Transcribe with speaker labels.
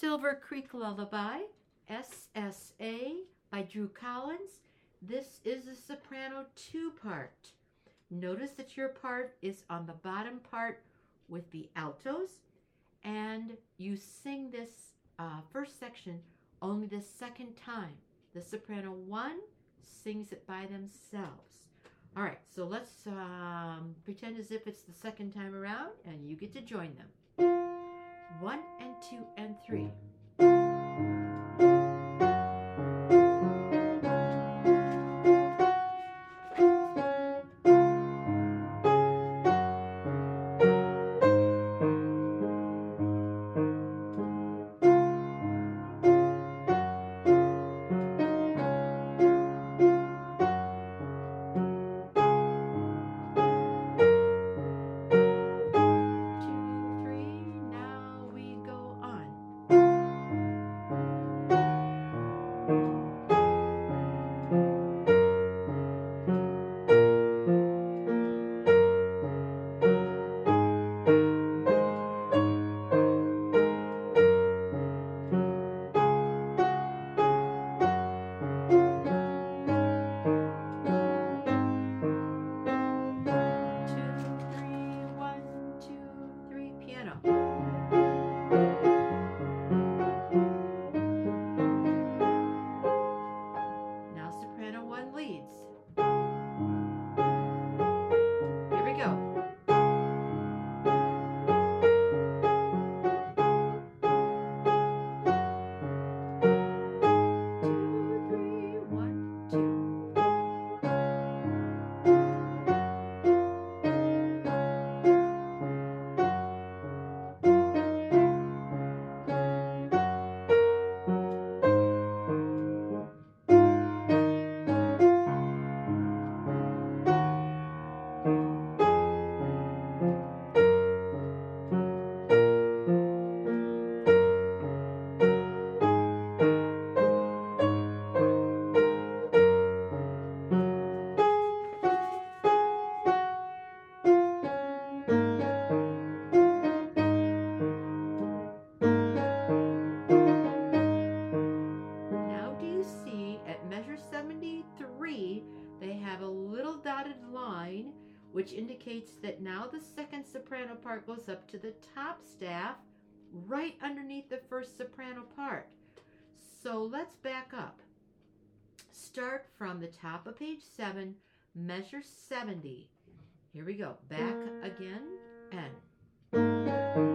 Speaker 1: Silver Creek Lullaby, SSA by Drew Collins. This is a soprano 2-part. Notice that your part is on the bottom part with the altos, and you sing this first section only the second time. The soprano 1 sings it by themselves. All right, so let's pretend as if it's the second time around, and you get to join them. 1 and 2 and 3. They have a little dotted line which indicates that now the second soprano part goes up to the top staff right underneath the first soprano part. So let's back up. Start from the top of page 7, measure 70. Here we go. Back again and